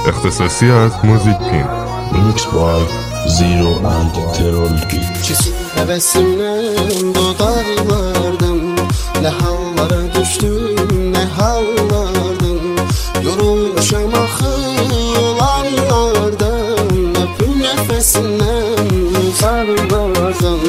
اختصاصی از موزیک پین. Mixed by Zero and Terror Beat. Kesin hevesimden dudaklardan, ne hallara düştüm ne hallardan. Yorulmuşam axı yollardan, öpüm nefesinden uzaklardan.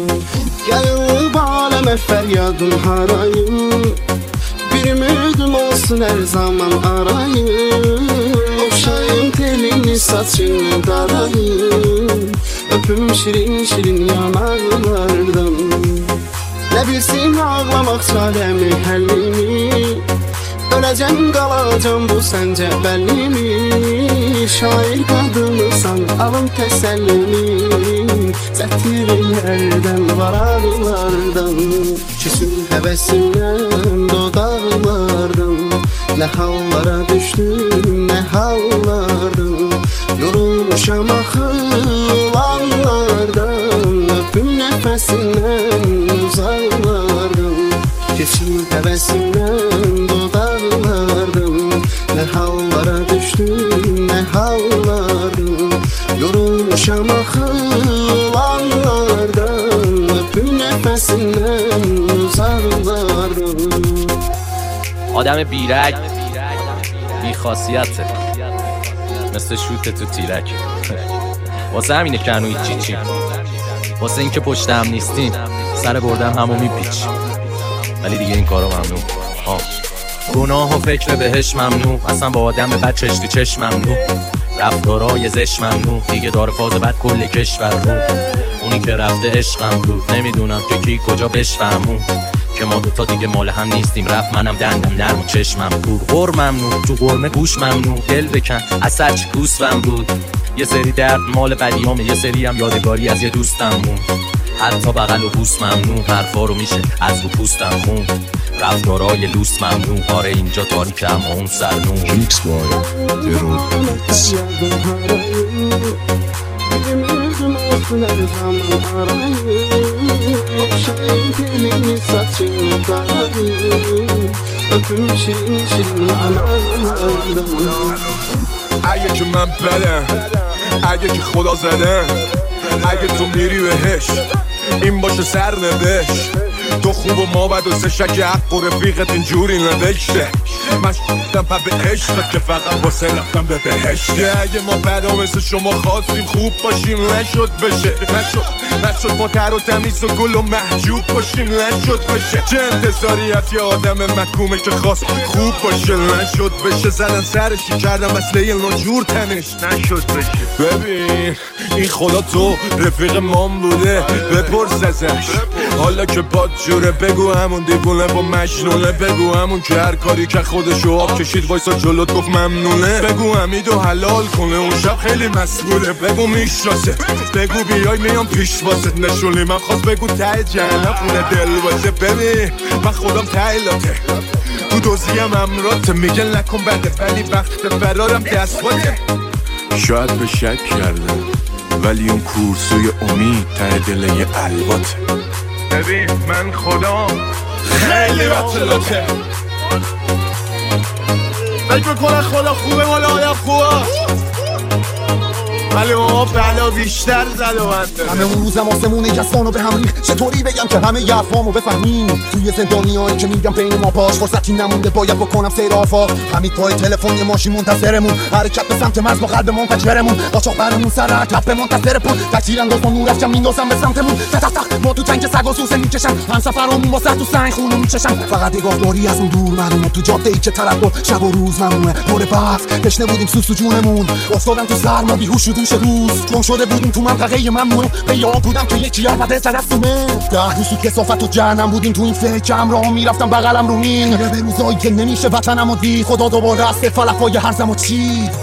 Gəlib aləmə fəryadım harayım, bir ümidim olsun her zaman arayım. Okşayım telini saçını darayım, öpüm şirin şirin yanaklardan. Ne bilsin ağlamak çaremi həllimi, öləcəm qalacam bu səncə bəllimi. Şair qadınısan alım təsəllimi, çətirlərdən vararlardan. Küsün həvəsimdən dodaqlardan, ne hallara düştüm ne hallardan. Yorulmuşam axı olanlardan, öpüm nefesinden uzaklardan. Kesin həvəsimdən dodaqlardan, ne hallara düştüm ne hallardan. Yorulmuşam axı olanlardan, öpüm nefesinden uzaklardan. آدم بیرگ بی خاصیته، مثل شوت تو تیرک. واسه همینه که هنو هیچی چیم، واسه این که پشت هم نیستیم سر بردم همو میپیچ. ولی دیگه این کارو ممنوع. گناه و فکر بهش ممنوع، اصلا با آدم بد چشتی چش ممنوع. رفتارای زش ممنوع، دیگه داره فاز بد کل کشور رو. اونی که رفته عشقم بود، نمیدونم که کی کجا بشفهمون که ما دوتا دیگه مال هم نیستیم. رفت منم دندم نرم و چشمم بود. غر ممنوع، تو قرمه گوش ممنوع. دل بکن از سرچ دوستم بود. یه سری درد مال بدیامه، یه سری هم یادگاری از یه دوستم مون. حتی بغل و بوس ممنوع، حرفا رو میشه از رو پوستم خون. رفتارای لوس ممنوع، آره اینجا تاریکه اما اون سرنون. Mixed by Terror Beat. Okşayım telini saçını darayım, öpüm şirin şirin yanaklardan. اگه که من بدم، اگه که خدا زدم، اگه تو میری بهش این باشه سرنوشت. تو خوب و ما بد و سه شک حق و رفیقت اینجوری نوشته. من شدم پا به عشقت که فقط واسه رفتم به بهشته. اگه ما بدا مثل شما خواستیم خوب باشیم نشد بشه، نشد ما تر و تمیز و گل و محجوب باشیم نشد بشه. چه انتظاری از یه آدم محکومه که خواست خوب باشه نشد بشه. زدن سرشی کردم مثل یه ناجور تنش نشد بشه. ببین این خدا تو رفیق مام بوده، بپرس ازش حالا که پاد جوره. بگو همون دیوونه با مجنونه، بگو همون که هر کاری که خودشو آب کشید وایسا جلوت گفت ممنونه. بگو حمیدو حلال کنه اون شب خیلی مسئوله. بگو میشناسه، بگو بیای میام پیش واسه نشونی. من خواست بگو ته جهنم خونه دل باشه. ببین من خودم تایلاته، تو دوزیم امراته. میگن نکن بده ولی وقت فرارم دست باته. شاید به شک کردم ولی اون کورسوی امید ته دل یه الواته. ببین من خدا خیلی بطلاته. فکر میکنه خدا خوبه مال آدم خوبه، ولی ما بلا بیشتر زد و بنده. همه اون روزم آسمون جسمانو به هم ریخت. چطوری بگم که همه یه افهامو بفهمیم؟ توی زندانیایی که میگم بین ما پاش فرصتی نمونده باید بکنم سیر آفاق. همین پای تلفن یه ماشین منتظرمون، حرکت به سمت مرز با قلب منفجرمون. قاچاق برمون سر کپ منتظر پل، تکتیر انداز با نور افکن میندازم به سمتمون. تق ما تو تنک سگ و سوسه میکشن، هم سفرمون واسه تو سنگ خونو میچشن. فقط نگاهداری از اون دور معلومه، تو جاده ای که طرفدار شب و روز ممنوعه. پر برف تشنه بودیم سوسو جونمون، افتادم تو سرما بیهوش و دوش روز. گم شده بودیم تو منطقه ممنوعه، به یاد بودم که یکی آمده زد دستومه. 10 روز تو کثافت و جهنم بودیم، تو این فکرم راه میرفتم بغلم رو مین. به روزایی که نمیشه وطنمو دید، خدا دوباره از فلکای هرزمو چید.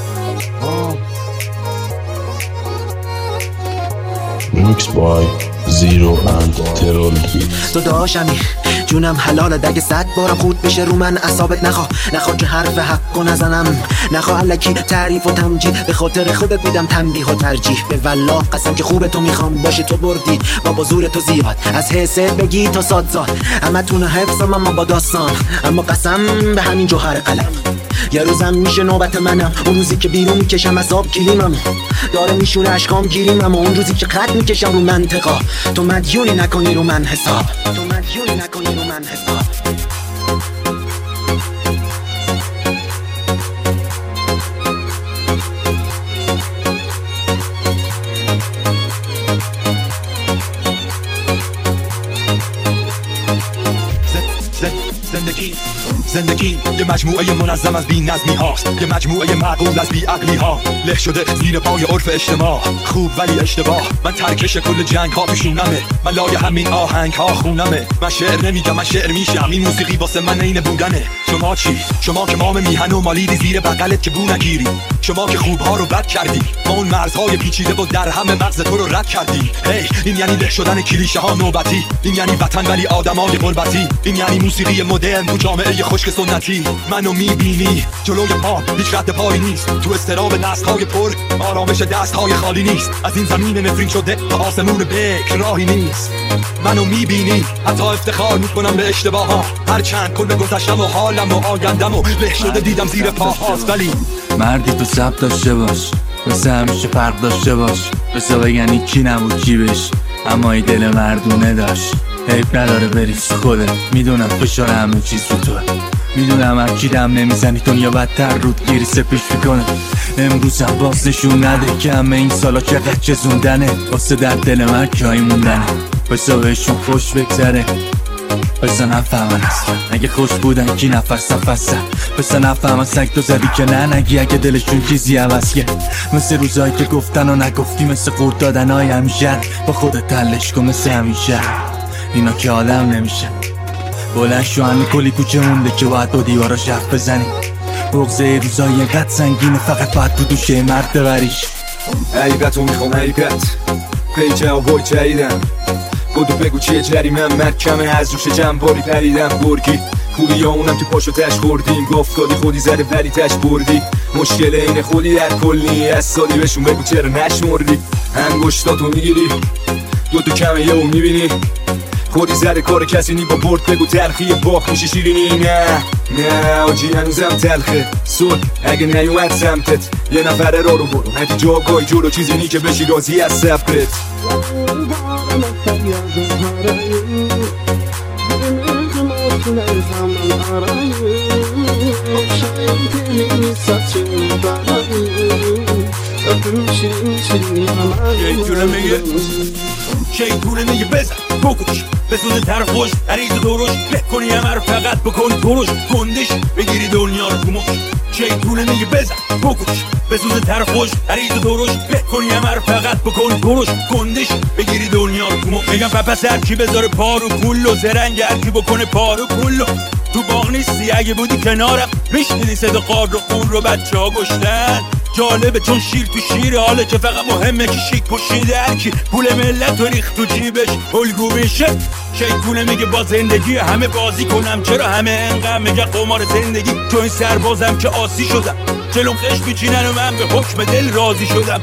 Mixed by Zero and Terror Beat. تو داشمی جونم حلاله، دگه 100 بارم خود بشه رو من اعصابت. نخوا که حرف حقو نزنم، نخوا الکی تعریف و تمجید. به خاطر خودت میدم تنبیه و ترجیح. به والله قسم که خوب تو میخوام باشه تو بردی. با زور تو زیاد از حسه بگی تا سادزاد. همه تونه حفظم اما با داستان، اما قسم به همین جوهر قلم. یه روزم میشه نوبت منم، اون روزی که بیرون میکشم از آب گیریمم، داره میشونه اشکام گیریم، اما اون روزی که خط میکشم رو منطقا، تو مدیونی نکنی رو من حساب، تو مدیونی نکنی رو من حساب. زندگی یه مجموعه منظم از بی نظمی هاست، یه مجموعه معقول از بی عقلی ها، له شده زیر پای عرف اجتماع، خوب ولی اشتباه. من ترکش کل جنگ ها پیشونمه، من لای همین آهنگ ها خونمه. من شعر نمیگم، من شعر میشم، این موسیقی واسه من عین بودنه. شما چی؟ شما که مام میهن و مالیدی زیر بغلت که بو نگیری، شما که خوب ها رو بد کردی، ما اون مرزهای پیچیده و در همه مغز تو رو رد کردی. این یعنی له شدن کلیشه ها نوبتی، این یعنی وطن ولی آدمای غربتی، این یعنی موسیقی مدرن تو جامعه خشک سنتی. منو میبینی جلوی پا هیچ رد پایی نیست، تو استراب دستهای پر آرامش دستهای خالی نیست، از این زمین نفرین شده تا آسمون بکر راهی نیست. منو میبینی حتی افتخار میکنم به اشتباه ها، هرچند کل گذشتم و حالم و آیندم و له شده دیدم زیر پاهاست. ولی مردی تو سب داشته باش، بسه همیشه فرق داشته باش، بسه بگن کی نبود کی بش، اما ای دل مردونه داشت. حیف نداره بریز خودت، میدونم فشار همه چیز رو توه، میدونم هرکی دم نمیزنی دنیا بدتر رود گیری سپیش میکنه. امروز هم باز نشون نده که همه این سالا چقدر چزوندنه، واسه در دل من جایی موندنه، بسا بهشون خوش بگذره، بسا نفهمن اصلا اگه خوش بودن کی نفس نفسن، بسا نفهمن سگ تو زدی که نه نگی اگه دلشون چیزی عوض کرد. مثل روزایی که گفتن و نگفتی، مثل قورت دادن های همیشه، با خودت تلش کن مثل همیشه. اینا که آدم نمیشن، بلند شو همه کلی کوچه مونده که باید با دیواراش حرف بزنی. بغضه روزایی قد سنگینه، فقط باید تو دوشه مرد ببریش. حقیقتو میخوام حقیقت، پیچه ها بای چریدم، بودو بگو چیه جریمم، مرکمه از روش جنباری پریدم. برگی خوبی یا اونم که پاشو تش خوردیم، گفت کادی خودی زده ولی تش بردی. مشکل اینه خودی در کلی، از سالی بهشون بگو چرا نشمردی. انگشتاتو میگیری دو کمه یهو میبینی، خودی زده کار کسی نی با برد بگو تلخی باخ میشه شیرینی. نه آجی هنوزم تلخه سود اگه نیومد سمتت، یه نفره رو برو هدی جاگای جلو چیزی نی که بشی راضی از صبرت. شیطونه میگه بزن بکش بسوز طرف خوش عریض دروش، بکنی همه رو فقط بکن دروش، گندش بگیری دنیا رو کموش. شیطونه میگه بزن بکش بسوز طرف خوش عریض دروش، بکنی همه رو فقط بکن دروش، گندش بگیری دنیا رو کموش. میگم پس هرکی بذاره پارو پولو، زرنگ هرکی بکنه پارو پولو. تو باغ نیستی اگه بودی کنارم، میشنیدی صدا قار رو خون رو بچه ها گشتن. جالبه چون شیر تو شیره، حاله که فقط مهمه که شیک پوشیده، هرکی پول ملت و ریخت تو جیبش الگو میشه. شیطونه میگه با زندگی همه بازی کنم، چرا همه انقدر میگه قمار زندگی، تو این سربازم که آسی شدم، جلوم خش میچینن و من به حکم دل راضی شدم.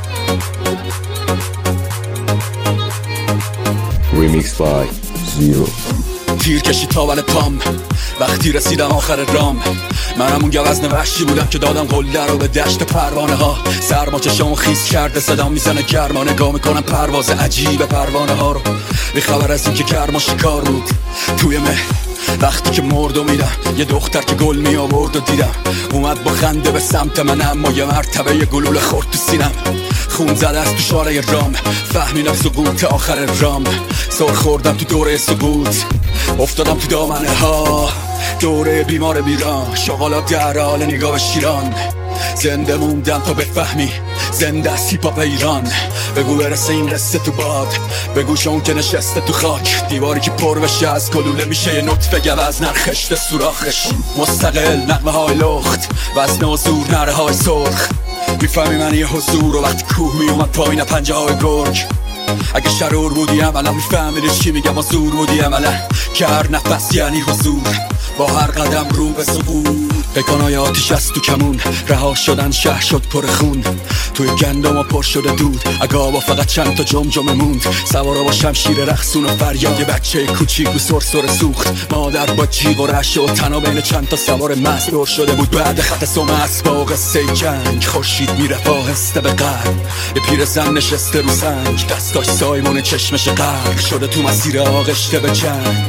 Remix by Zero. تیر کشی تا ول پام وقتی رسیدم آخر رام، منم اون گوزن وحشی بودم که دادم قله رو به دشت پروانه ها. سرما چشامو خیس کرده، صدام میزنه گرما، نگاه میکنم پرواز عجیب پروانه ها رو، بی خبر از این که کرما شکار بود توی مه. وقتی که مرد و میرم یه دختر که گل می آورد و دیدم، اومد با خنده به سمت من، اما یه مرتبه یه گلوله خورد تو سینم. خون زده از تو شارع رام، فهمیدم سقوط آخر رام. سر خوردم تو دوره سقوط، افتادم تو دامنه ها، دوره بیمار میران، شغالات در حال نگاه به شیران. زنده موندم تا بفهمی زنده از هیپاپ ایران. بگو برسه این قصه تو باد، بگو شون که نشسته تو خاک، دیواری که پر بشه از گلوله میشه یه نطفه گوز نرخشته سوراخش. مستقل نغمه های لخت وزن و زور نره های سرخ، میفهمی من یه حضور و وقتی کوه میومد پایین پنجه های گرگ. اگه شرور بودیم الان میفهمیدی چی میگم با زور بودیم الان که هر نفس یعنی حضور با هر قدم رو به ظهور بکنای آتیش از تو کمون رها شدن شهر شد پر خون توی گندم و پر شده دود اگه فقط چند تا جمجمه موند سوارا با شمشیر رقصون و فریاد یه بچه کوچیک و سرسره سوخت مادر با جیغ و رشه و تنها بین چند تا سوار مست دور شده بود بعد خط سم اسباق قصه جنگ خورشید میرفت آهسته به غرب یه پیرزن نشسته رو سنگ دستاش سایمون چشمش غرق شده تو مسیر آغشته به جنگ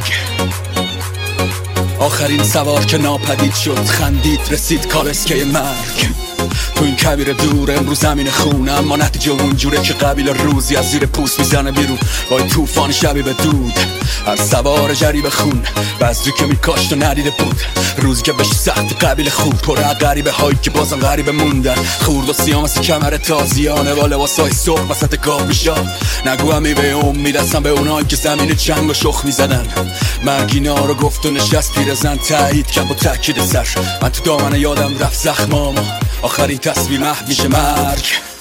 آخرین سوار که ناپدید شد خندید رسید کالسکه مرگ تو این کبیر دور امروز زمین خونه اما نتیجه اونجوره که قبیل روزی از زیر پوست میزنه بیرون با این طوفان شبی به دود هر سوار جریب خون بذری که میکاشت و ندیده بود روزی که بهش سخت قبیل خوب پر غریبه هایی که بازم غریبه موندن خورد و سیاه مثل کمر تازیانه با لباسای صبح وسط گاب میشان نگو همی به امید هستم به اونایی که زمین جنگ و شخ میزدن مرگینا رو گفت و نشست پیرزن تایید کرد با تاکید سر من تو دامنه یادم رفت زخمام آخرین تصویر محو میشه مرگ